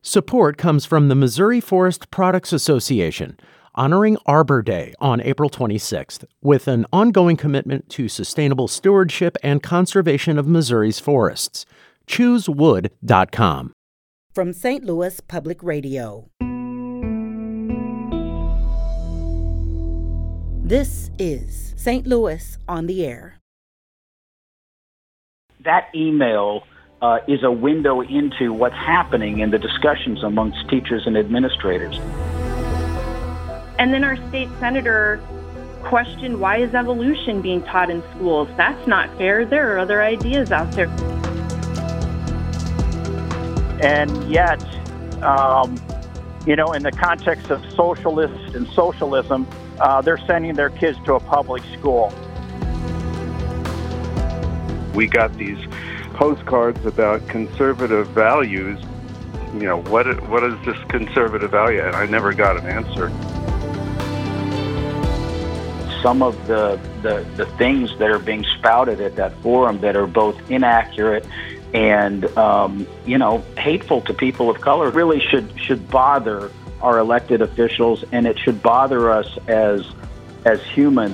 Support comes from the Missouri Forest Products Association, honoring Arbor Day on April 26th, with an ongoing commitment to sustainable stewardship and conservation of Missouri's forests. ChooseWood.com. From St. Louis Public Radio. This is St. Louis on the Air. That email is a window into what's happening in the discussions amongst teachers and administrators. And then our state senator questioned, why is evolution being taught in schools? That's not fair. There are other ideas out there. And yet, in the context of socialists and socialism, they're sending their kids to a public school. We got these postcards about conservative values. What is this conservative value? And I never got an answer. Some of the things that are being spouted at that forum that are both inaccurate and hateful to people of color really should bother our elected officials, and it should bother us as humans.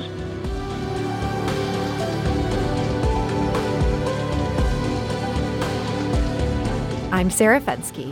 I'm Sarah Fenske.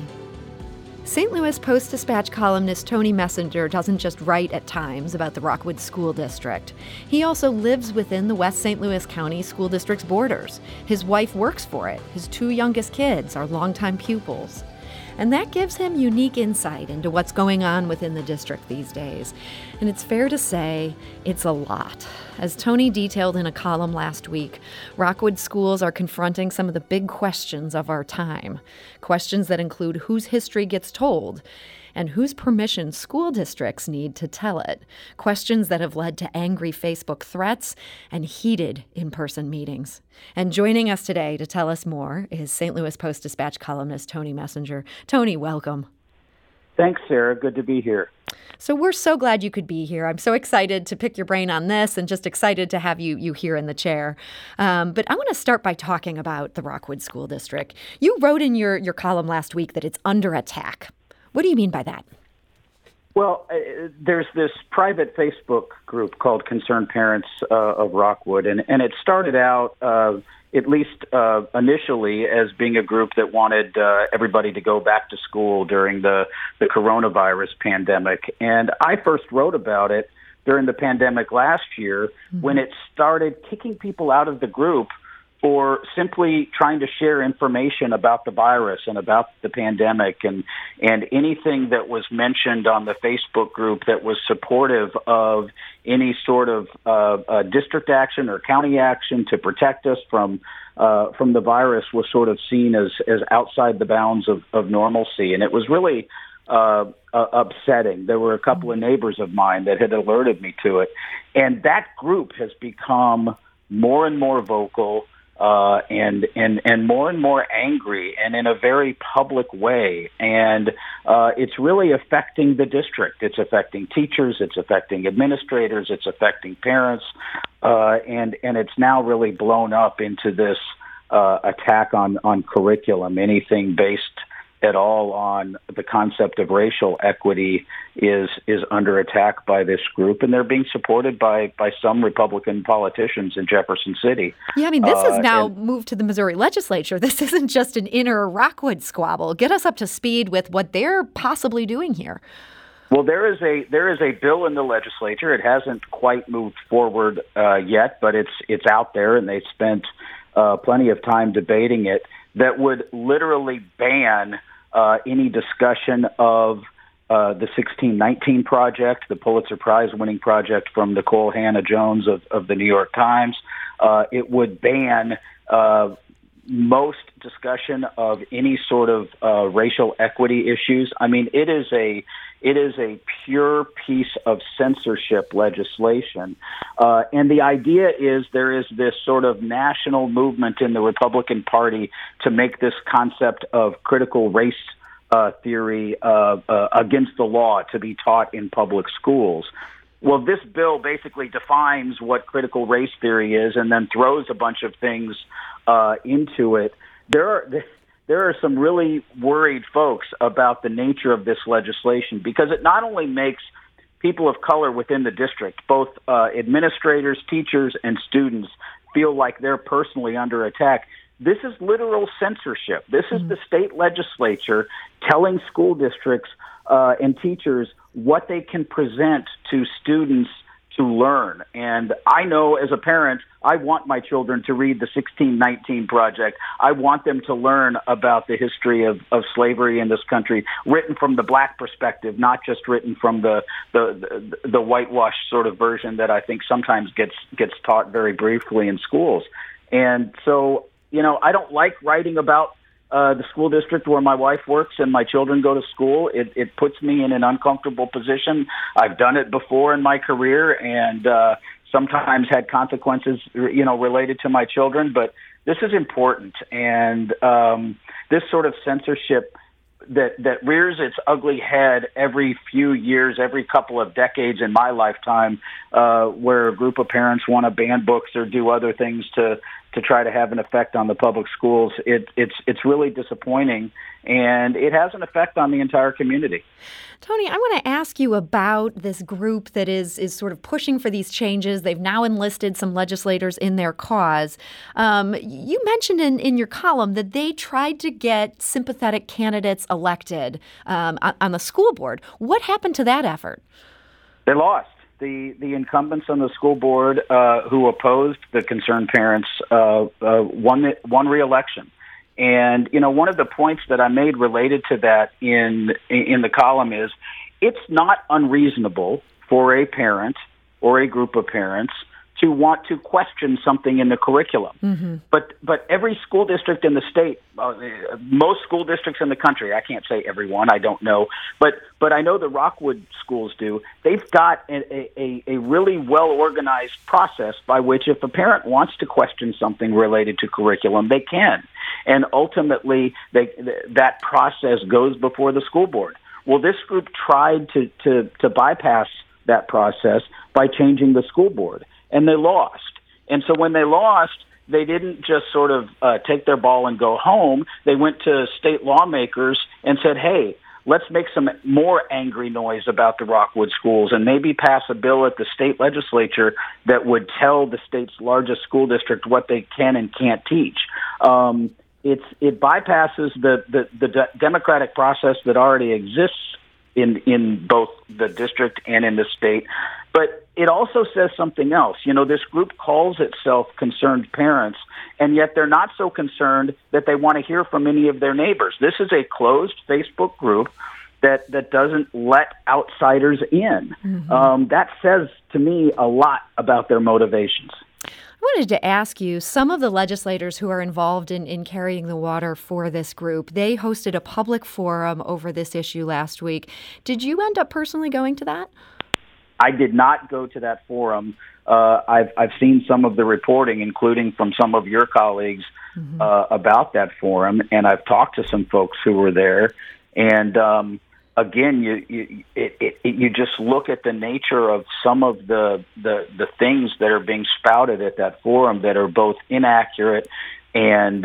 St. Louis Post-Dispatch columnist Tony Messenger doesn't just write at times about the Rockwood School District. He also lives within the West St. Louis County School District's borders. His wife works for it. His two youngest kids are longtime pupils. And that gives him unique insight into what's going on within the district these days. And it's fair to say it's a lot. As Tony detailed in a column last week, Rockwood schools are confronting some of the big questions of our time. Questions that include whose history gets told and whose permission school districts need to tell it. Questions that have led to angry Facebook threats and heated in-person meetings. And joining us today to tell us more is St. Louis Post-Dispatch columnist Tony Messenger. Tony, welcome. Thanks, Sarah. Good to be here. So we're so glad you could be here. I'm so excited to pick your brain on this and just excited to have you here in the chair. But I want to start by talking about the Rockwood School District. You wrote in your column last week that it's under attack. What do you mean by that? Well, there's this private Facebook group called Concerned Parents of Rockwood, and it started out, at least initially, as being a group that wanted everybody to go back to school during the coronavirus pandemic. And I first wrote about it during the pandemic last year when it started kicking people out of the group for simply trying to share information about the virus and about the pandemic, and anything that was mentioned on the Facebook group that was supportive of any sort of district action or county action to protect us from the virus was sort of seen as outside the bounds of normalcy. And it was really upsetting. There were a couple of neighbors of mine that had alerted me to it. And that group has become more and more vocal, and more and more angry, and in a very public way. And it's really affecting the district. It's affecting teachers. It's affecting administrators. It's affecting parents. And it's now really blown up into this attack on curriculum. Anything based at all on the concept of racial equity is under attack by this group, and they're being supported by some Republican politicians in Jefferson City. Yeah, I mean, this has now moved to the Missouri legislature. This isn't just an inner Rockwood squabble. Get us up to speed with what they're possibly doing here. Well, there is a bill in the legislature. It hasn't quite moved forward yet, but it's out there, and they spent plenty of time debating it, that would literally ban any discussion of the 1619 Project, the Pulitzer Prize-winning project from Nicole Hannah-Jones of the New York Times. It would ban most discussion of any sort of racial equity issues. I mean, it is a pure piece of censorship legislation. And the idea is there is this sort of national movement in the Republican Party to make this concept of critical race theory against the law to be taught in public schools. Well, this bill basically defines what critical race theory is and then throws a bunch of things into it. there are some really worried folks about the nature of this legislation, because it not only makes people of color within the district, both administrators, teachers, and students, feel like they're personally under attack. This is literal censorship. This is the state legislature telling school districts and teachers what they can present to students to learn. And I know as a parent, I want my children to read the 1619 Project. I want them to learn about the history of slavery in this country, written from the black perspective, not just written from the whitewashed sort of version that I think sometimes gets taught very briefly in schools. And so, I don't like writing about the school district where my wife works and my children go to school. It puts me in an uncomfortable position. I've done it before in my career, and sometimes had consequences, related to my children. But this is important, and this sort of censorship that rears its ugly head every few years, every couple of decades in my lifetime, where a group of parents want to ban books or do other things to try to have an effect on the public schools. It's really disappointing, and it has an effect on the entire community. Tony, I want to ask you about this group that is sort of pushing for these changes. They've now enlisted some legislators in their cause. You mentioned in your column that they tried to get sympathetic candidates elected on the school board. What happened to that effort? They lost. The incumbents on the school board who opposed the Concerned Parents won re-election. And, one of the points that I made related to that in the column is it's not unreasonable for a parent or a group of parents to want to question something in the curriculum. Mm-hmm. But every school district in the state, most school districts in the country, I can't say every one, I don't know, but I know the Rockwood schools do. They've got a really well-organized process by which if a parent wants to question something related to curriculum, they can. And ultimately, that process goes before the school board. Well, this group tried to bypass that process by changing the school board, and they lost. And so when they lost, they didn't just sort of take their ball and go home. They went to state lawmakers and said, hey, let's make some more angry noise about the Rockwood schools and maybe pass a bill at the state legislature that would tell the state's largest school district what they can and can't teach. It bypasses the democratic process that already exists in both the district and in the state. But it also says something else. This group calls itself Concerned Parents, and yet they're not so concerned that they want to hear from any of their neighbors. This is a closed Facebook group that doesn't let outsiders in. Mm-hmm. That says to me a lot about their motivations. I wanted to ask you, some of the legislators who are involved in carrying the water for this group, they hosted a public forum over this issue last week. Did you end up personally going to that? I did not go to that forum. I've seen some of the reporting, including from some of your colleagues, mm-hmm. About that forum, and I've talked to some folks who were there. And again, you just look at the nature of some of the things that are being spouted at that forum that are both inaccurate and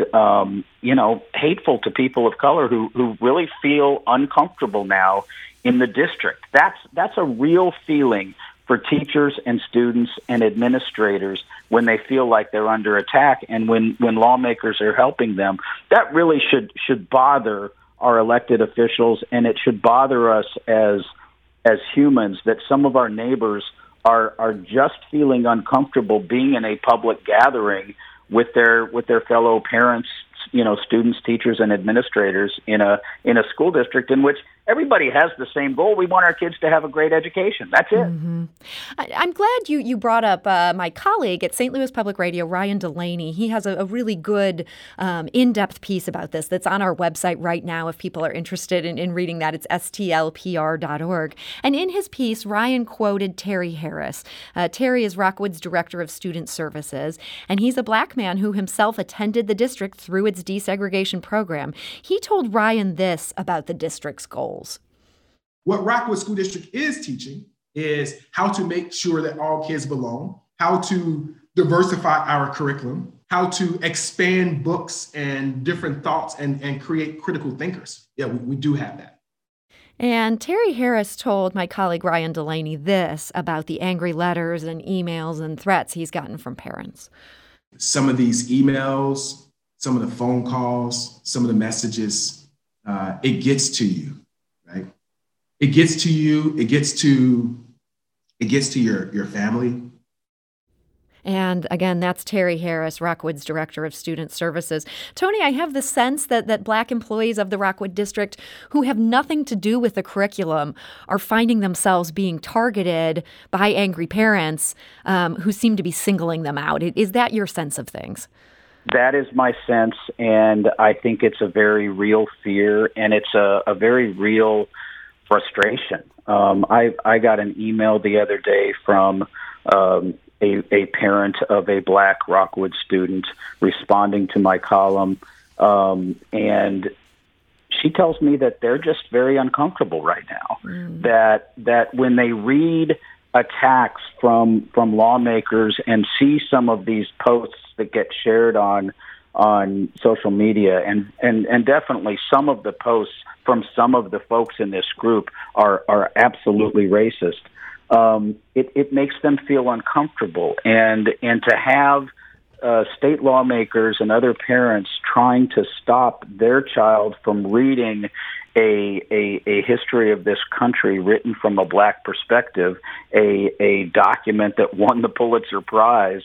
hateful to people of color who really feel uncomfortable now in the district. That's a real feeling for teachers and students and administrators when they feel like they're under attack and when lawmakers are helping them. That really should bother our elected officials, and it should bother us as humans that some of our neighbors are just feeling uncomfortable being in a public gathering with their fellow parents, students, teachers, and administrators in a school district in which everybody has the same goal. We want our kids to have a great education. That's it. Mm-hmm. I'm glad you brought up my colleague at St. Louis Public Radio, Ryan Delaney. He has a really good in-depth piece about this that's on our website right now if people are interested in reading that. It's stlpr.org. And in his piece, Ryan quoted Terry Harris. Terry is Rockwood's Director of Student Services, and he's a black man who himself attended the district through its desegregation program. He told Ryan this about the district's goals. What Rockwood School District is teaching is how to make sure that all kids belong, how to diversify our curriculum, how to expand books and different thoughts and create critical thinkers. Yeah, we do have that. And Terry Harris told my colleague Ryan Delaney this about the angry letters and emails and threats he's gotten from parents. Some of these emails, some of the phone calls, some of the messages, it gets to you, right? It gets to you. It gets to your family. And again, that's Terry Harris, Rockwood's Director of Student Services. Tony, I have the sense that Black employees of the Rockwood District who have nothing to do with the curriculum are finding themselves being targeted by angry parents who seem to be singling them out. Is that your sense of things? That is my sense, and I think it's a very real fear, and it's a very real frustration. I got an email the other day from a parent of a Black Rockwood student responding to my column, and she tells me that they're just very uncomfortable right now. That when they read attacks from lawmakers and see some of these posts that get shared on social media, and definitely some of the posts from some of the folks in this group are absolutely racist. It makes them feel uncomfortable, and to have state lawmakers and other parents trying to stop their child from reading a history of this country written from a Black perspective, a document that won the Pulitzer Prize.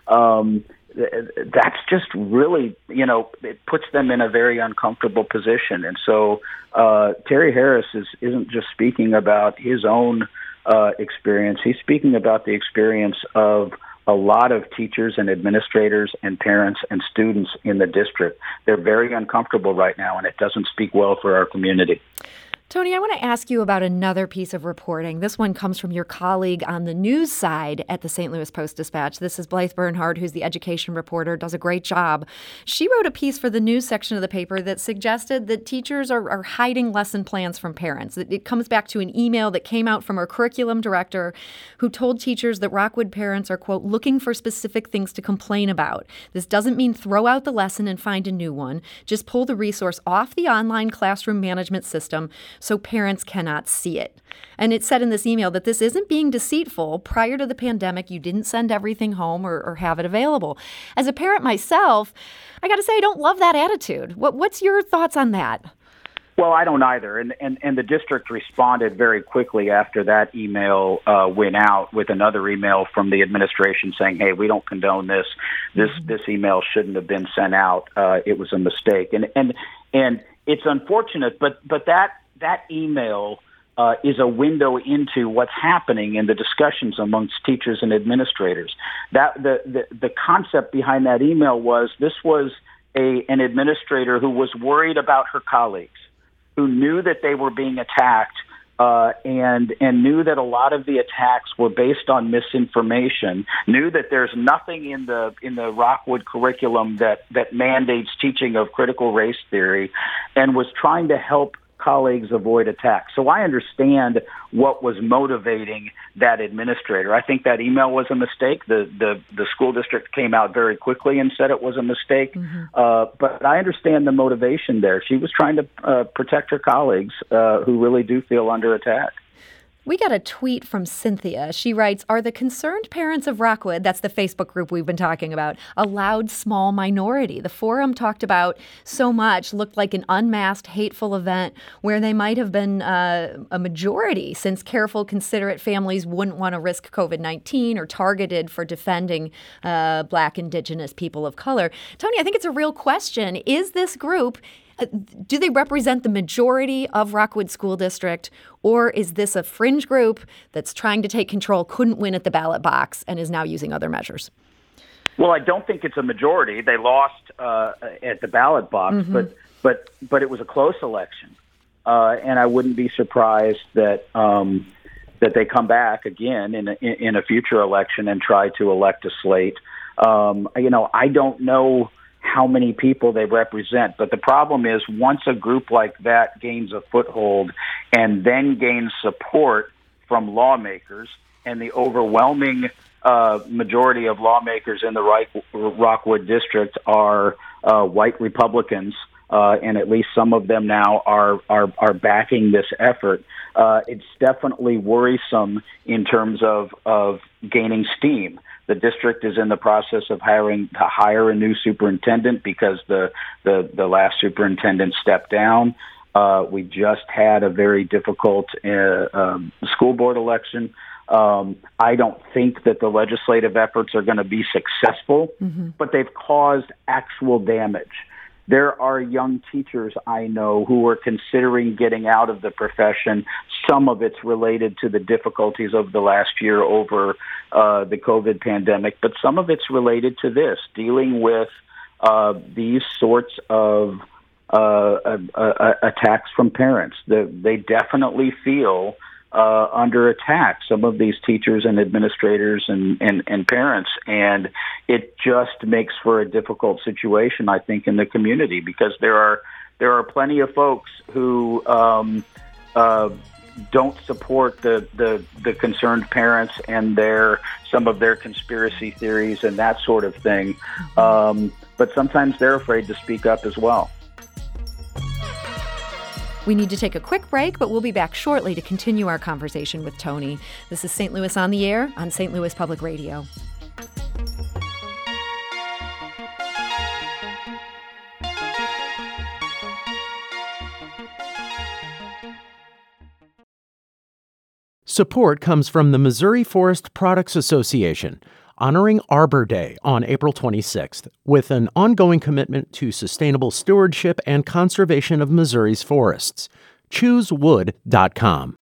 That's just really, it puts them in a very uncomfortable position. And so Terry Harris isn't just speaking about his own experience. He's speaking about the experience of a lot of teachers and administrators and parents and students in the district. They're very uncomfortable right now, and it doesn't speak well for our community. Tony, I want to ask you about another piece of reporting. This one comes from your colleague on the news side at the St. Louis Post-Dispatch. This is Blythe Bernhard, who's the education reporter, does a great job. She wrote a piece for the news section of the paper that suggested that teachers are hiding lesson plans from parents. It comes back to an email that came out from our curriculum director who told teachers that Rockwood parents are, quote, looking for specific things to complain about. This doesn't mean throw out the lesson and find a new one. Just pull the resource off the online classroom management system so parents cannot see it. And it said in this email that this isn't being deceitful. Prior to the pandemic, you didn't send everything home or have it available. As a parent myself, I got to say I don't love that attitude. What's your thoughts on that? Well, I don't either. And the district responded very quickly after that email went out with another email from the administration saying, hey, we don't condone this. This email shouldn't have been sent out. It was a mistake. And it's unfortunate, but that email is a window into what's happening in the discussions amongst teachers and administrators. That the concept behind that email was this was an administrator who was worried about her colleagues, who knew that they were being attacked and knew that a lot of the attacks were based on misinformation, knew that there's nothing in the Rockwood curriculum that mandates teaching of critical race theory, and was trying to help colleagues avoid attacks. So I understand what was motivating that administrator. I think that email was a mistake. The school district came out very quickly and said it was a mistake. But I understand the motivation there. She was trying to protect her colleagues who really do feel under attack. We got a tweet from Cynthia. She writes, are the concerned parents of Rockwood, that's the Facebook group we've been talking about, a loud, small minority? The forum talked about so much looked like an unmasked, hateful event where they might have been a majority, since careful, considerate families wouldn't want to risk COVID-19 or targeted for defending Black, Indigenous people of color. Tony, I think it's a real question. Is this group, do they represent the majority of Rockwood School District, or is this a fringe group that's trying to take control, couldn't win at the ballot box, and is now using other measures? Well, I don't think it's a majority. They lost at the ballot box, but it was a close election, and I wouldn't be surprised that they come back again in a future election and try to elect a slate. I don't know how many people they represent. But the problem is once a group like that gains a foothold and then gains support from lawmakers, and the overwhelming majority of lawmakers in the Rockwood district are white Republicans, and at least some of them now are backing this effort. It's definitely worrisome in terms of gaining steam. The district is in the process of hiring to hire a new superintendent because the last superintendent stepped down. We just had a very difficult school board election. I don't think that the legislative efforts are going to be successful, but they've caused actual damage. There are young teachers I know who are considering getting out of the profession. Some of it's related to the difficulties of the last year over the COVID pandemic, but some of it's related to this, dealing with these sorts of attacks from parents. They definitely feel under attack, some of these teachers and administrators and parents, and it just makes for a difficult situation, I think, in the community, because there are plenty of folks who don't support the concerned parents and some of their conspiracy theories and that sort of thing, but sometimes they're afraid to speak up as well. We need to take a quick break, but we'll be back shortly to continue our conversation with Tony. This is St. Louis on the Air on St. Louis Public Radio. Support comes from the Missouri Forest Products Association, honoring Arbor Day on April 26th with an ongoing commitment to sustainable stewardship and conservation of Missouri's forests. ChooseWood.com.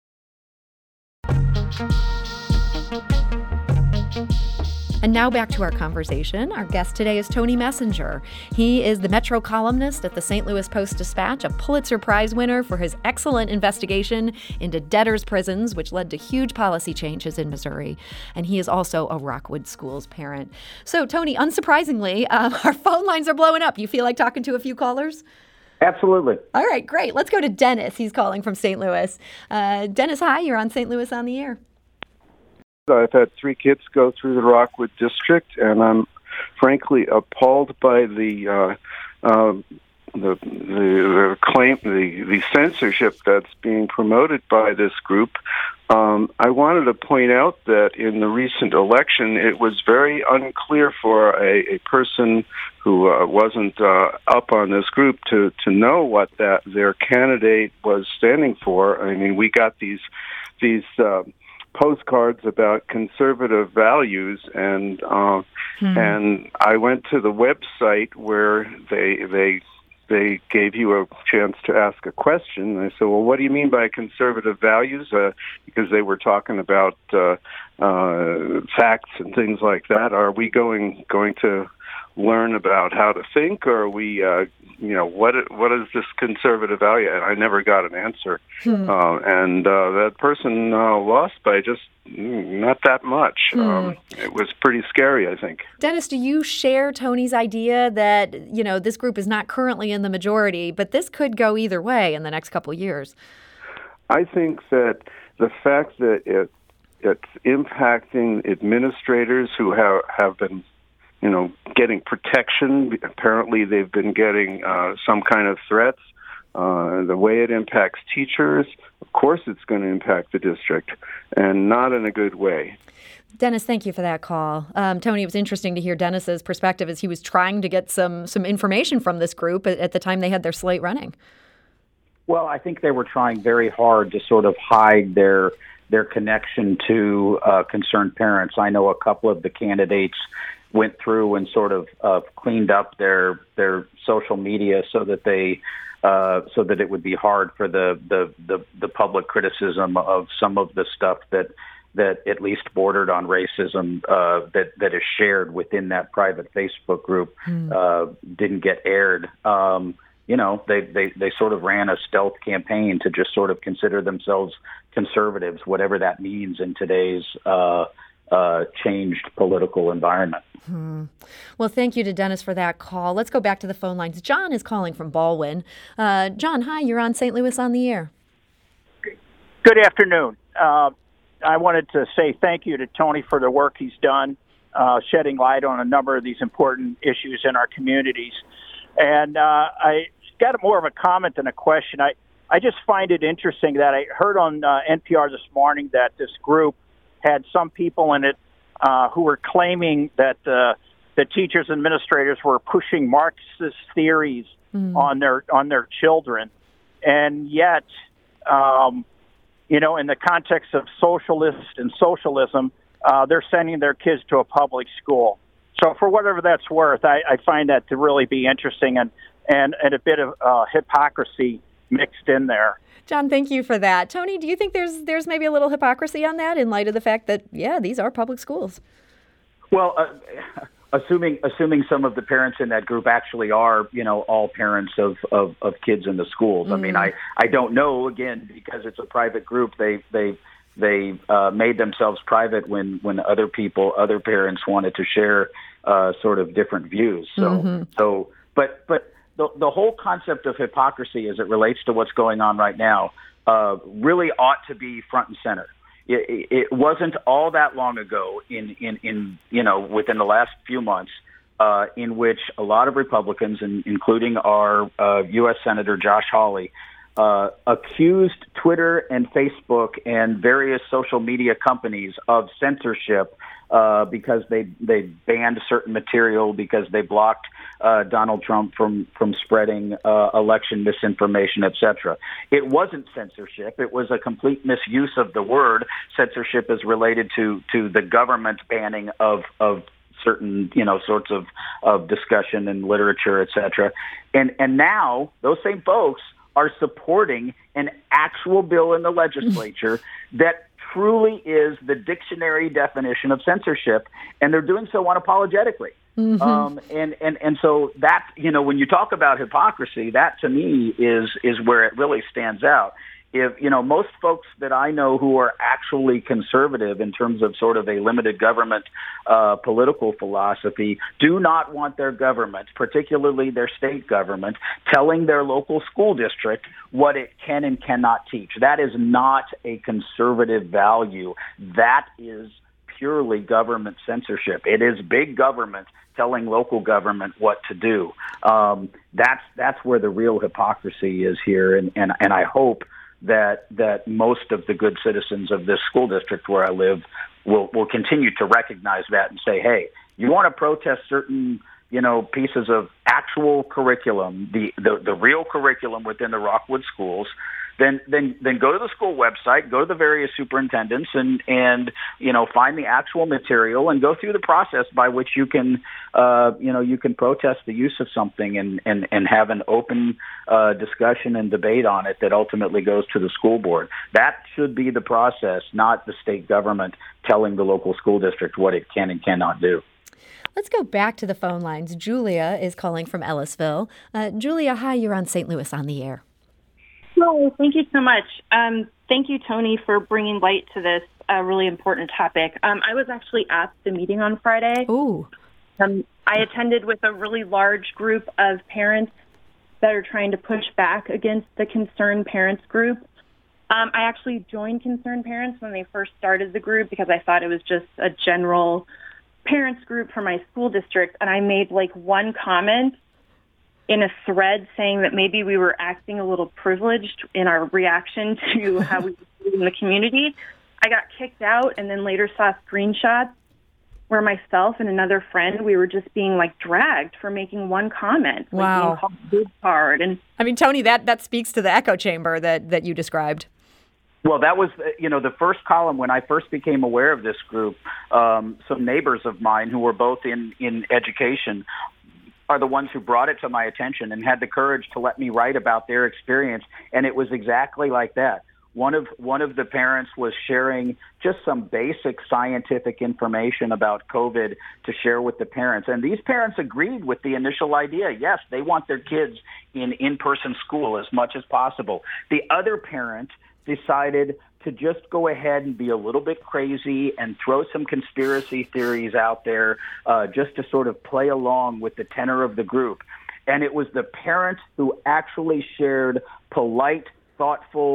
And now back to our conversation. Our guest today is Tony Messenger. He is the Metro columnist at the St. Louis Post-Dispatch, a Pulitzer Prize winner for his excellent investigation into debtors' prisons, which led to huge policy changes in Missouri. And he is also a Rockwood Schools parent. So, Tony, unsurprisingly, our phone lines are blowing up. You feel like talking to a few callers? Absolutely. All right, great. Let's go to Dennis. He's calling from St. Louis. Dennis, hi. You're on St. Louis on the Air. I've had 3 kids go through the Rockwood district, and I'm frankly appalled by the claim, the censorship that's being promoted by this group. I wanted to point out that in the recent election, it was very unclear for a person who wasn't up on this group to know what their candidate was standing for. I mean, we got these postcards about conservative values, and I went to the website where they gave you a chance to ask a question. And I said, well, what do you mean by conservative values? Because they were talking about facts and things like that. Are we going to learn about how to think, or are we, what is this conservative value? And I never got an answer. And that person lost by just not that much. It was pretty scary, I think. Dennis, do you share Tony's idea that, this group is not currently in the majority, but this could go either way in the next couple of years? I think that the fact that it's impacting administrators who have been getting protection. Apparently, they've been getting some kind of threats. The way it impacts teachers, of course, it's going to impact the district, and not in a good way. Dennis, thank you for that call. Tony, it was interesting to hear Dennis's perspective as he was trying to get some information from this group at the time they had their slate running. Well, I think they were trying very hard to sort of hide their connection to concerned parents. I know a couple of the candidates went through and sort of cleaned up their social media so that it would be hard for the public criticism of some of the stuff that at least bordered on racism that is shared within that private Facebook group didn't get aired. They sort of ran a stealth campaign to just sort of consider themselves conservatives, whatever that means in today's changed political environment. Well, thank you to Dennis for that call. Let's go back to the phone lines. John is calling from Baldwin. John, hi, you're on St. Louis on the Air. Good afternoon. I wanted to say thank you to Tony for the work he's done, shedding light on a number of these important issues in our communities. And I got more of a comment than a question. I just find it interesting that I heard on NPR this morning that this group had some people in it who were claiming that the teachers and administrators were pushing Marxist theories on their children, and yet, in the context of socialist and socialism, they're sending their kids to a public school. So, for whatever that's worth, I find that to really be interesting and a bit of hypocrisy mixed in there. John, thank you for that. Tony, do you think there's maybe a little hypocrisy on that in light of the fact that, these are public schools? Well, assuming some of the parents in that group actually are, all parents of kids in the schools. I mean, I don't know, again, because it's a private group. They made themselves private when other parents wanted to share sort of different views. But the whole concept of hypocrisy as it relates to what's going on right now really ought to be front and center. It wasn't all that long ago in within the last few months in which a lot of Republicans, including our U.S. Senator Josh Hawley, accused Twitter and Facebook and various social media companies of censorship because they banned certain material, because they blocked Donald Trump from spreading election misinformation, etc. It wasn't censorship. It was a complete misuse of the word. Censorship is related to the government banning of certain, sorts of discussion and literature, etc. And now those same folks are supporting an actual bill in the legislature that truly is the dictionary definition of censorship, and they're doing so unapologetically. And so that, when you talk about hypocrisy, that to me is where it really stands out. If, most folks that I know who are actually conservative in terms of sort of a limited government political philosophy do not want their government, particularly their state government, telling their local school district what it can and cannot teach. That is not a conservative value. That is purely government censorship. It is big government telling local government what to do. That's where the real hypocrisy is here, and I hope that most of the good citizens of this school district where I live will continue to recognize that and say, hey, you want to protest certain pieces of actual curriculum, the real curriculum within the Rockwood schools, then go to the school website, go to the various superintendents, and find the actual material and go through the process by which you can protest the use of something and have an open discussion and debate on it that ultimately goes to the school board. That should be the process, not the state government telling the local school district what it can and cannot do. Let's go back to the phone lines. Julia is calling from Ellisville. Julia, hi, you're on St. Louis on the Air. Well, thank you so much. Thank you, Tony, for bringing light to this really important topic. I was actually at the meeting on Friday. Ooh. I attended with a really large group of parents that are trying to push back against the Concerned Parents group. I actually joined Concerned Parents when they first started the group because I thought it was just a general parents group for my school district, and I made one comment in a thread saying that maybe we were acting a little privileged in our reaction to how we were in the community. I got kicked out and then later saw screenshots where myself and another friend, we were just being dragged for making one comment. Wow. Being called big card. And I mean, Tony, that speaks to the echo chamber that you described. Well, that was, the first column when I first became aware of this group. Some neighbors of mine who were both in education are the ones who brought it to my attention and had the courage to let me write about their experience. And it was exactly like that. One of the parents was sharing just some basic scientific information about COVID to share with the parents. And these parents agreed with the initial idea. Yes, they want their kids in-person school as much as possible. The other parent decided to just go ahead and be a little bit crazy and throw some conspiracy theories out there just to sort of play along with the tenor of the group. And it was the parent who actually shared polite, thoughtful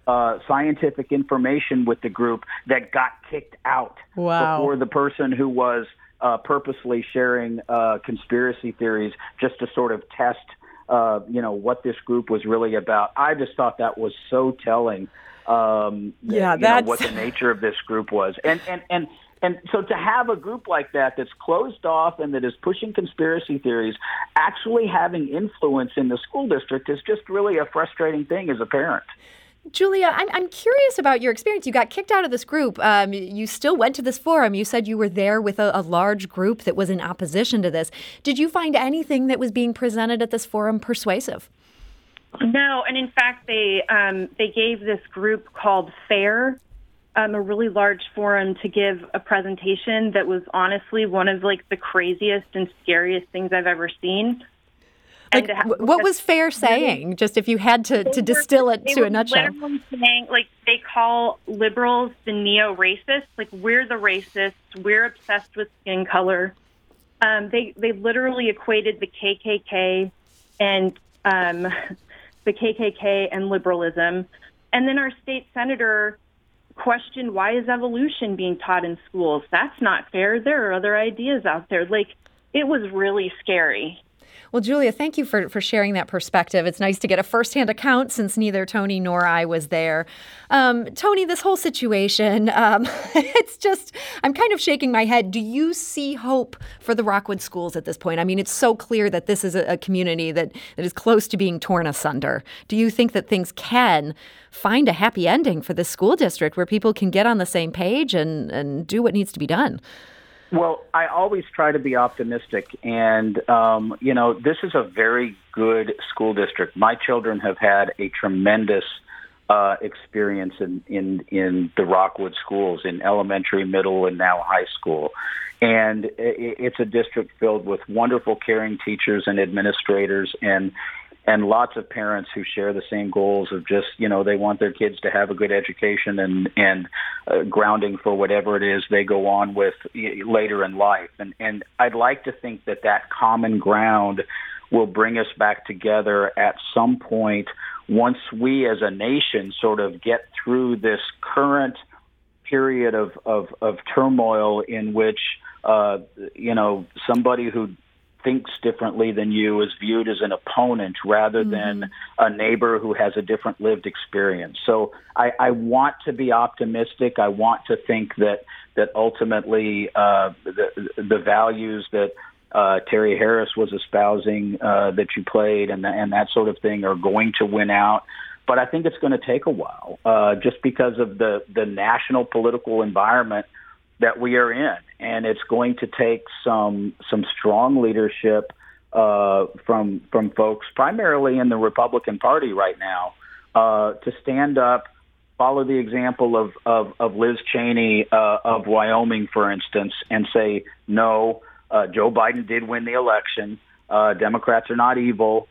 scientific information with the group that got kicked out before the person who was purposely sharing conspiracy theories just to sort of test, what this group was really about. I just thought that was so telling. What the nature of this group was, and so to have a group like that that's closed off and that is pushing conspiracy theories, actually having influence in the school district is just really a frustrating thing as a parent. Julia, I'm curious about your experience. You got kicked out of this group. You still went to this forum. You said you were there with a large group that was in opposition to this. Did you find anything that was being presented at this forum persuasive? No, and in fact, they gave this group called FAIR a really large forum to give a presentation that was honestly one of the craziest and scariest things I've ever seen. What was FAIR saying? Just if you had to distill it to a nutshell. They were literally saying, they call liberals the neo-racists. We're the racists. We're obsessed with skin color. They literally equated the KKK and liberalism. And then our state senator questioned, why is evolution being taught in schools? That's not fair. There are other ideas out there. It was really scary. Well, Julia, thank you for sharing that perspective. It's nice to get a firsthand account since neither Tony nor I was there. Tony, this whole situation, it's just, I'm kind of shaking my head. Do you see hope for the Rockwood schools at this point? I mean, it's so clear that this is a community that is close to being torn asunder. Do you think that things can find a happy ending for this school district where people can get on the same page and do what needs to be done? Well, I always try to be optimistic, and, this is a very good school district. My children have had a tremendous experience in the Rockwood schools, in elementary, middle, and now high school. And it's a district filled with wonderful, caring teachers and administrators and lots of parents who share the same goals of just, they want their kids to have a good education and grounding for whatever it is they go on with later in life. And I'd like to think that common ground will bring us back together at some point once we as a nation sort of get through this current period of turmoil in which, somebody who thinks differently than you is viewed as an opponent rather than a neighbor who has a different lived experience. So I want to be optimistic. I want to think that ultimately the values that Terry Harris was espousing that you played and that sort of thing are going to win out. But I think it's going to take a while just because of the national political environment that we are in, and it's going to take some strong leadership from folks, primarily in the Republican Party right now, to stand up, follow the example of Liz Cheney of Wyoming, for instance, and say, no, Joe Biden did win the election. Democrats are not evil.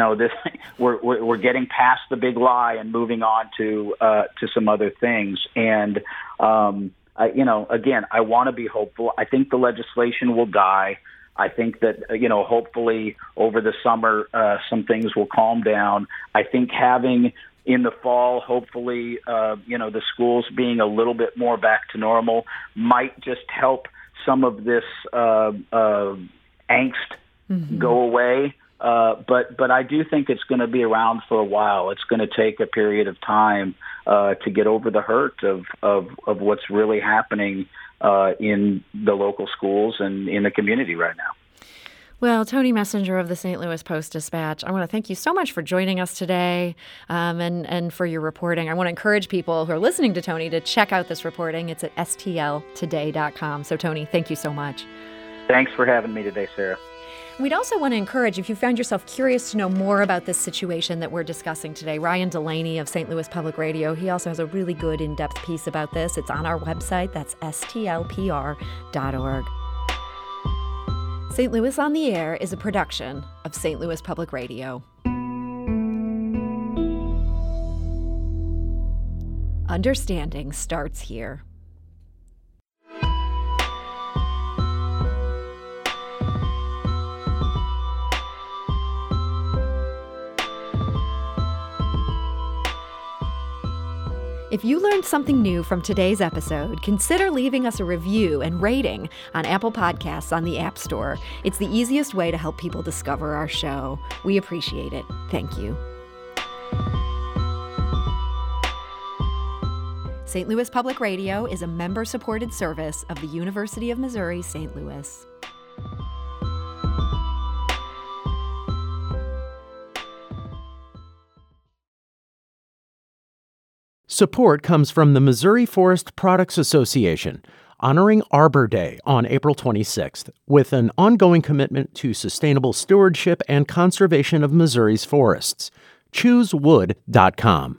We're getting past the big lie and moving on to some other things. And again, I want to be hopeful. I think the legislation will die. I think that, hopefully over the summer, some things will calm down. I think having in the fall, hopefully, the schools being a little bit more back to normal might just help some of this angst go away. But I do think it's going to be around for a while. It's going to take a period of time to get over the hurt of what's really happening in the local schools and in the community right now. Well, Tony Messenger of the St. Louis Post-Dispatch, I want to thank you so much for joining us today and for your reporting. I want to encourage people who are listening to Tony to check out this reporting. It's at stltoday.com. So, Tony, thank you so much. Thanks for having me today, Sarah. We'd also want to encourage, if you found yourself curious to know more about this situation that we're discussing today, Ryan Delaney of St. Louis Public Radio, he also has a really good in-depth piece about this. It's on our website. That's stlpr.org. St. Louis on the Air is a production of St. Louis Public Radio. Understanding starts here. If you learned something new from today's episode, consider leaving us a review and rating on Apple Podcasts on the App Store. It's the easiest way to help people discover our show. We appreciate it. Thank you. St. Louis Public Radio is a member-supported service of the University of Missouri, St. Louis. Support comes from the Missouri Forest Products Association, honoring Arbor Day on April 26th, with an ongoing commitment to sustainable stewardship and conservation of Missouri's forests. ChooseWood.com.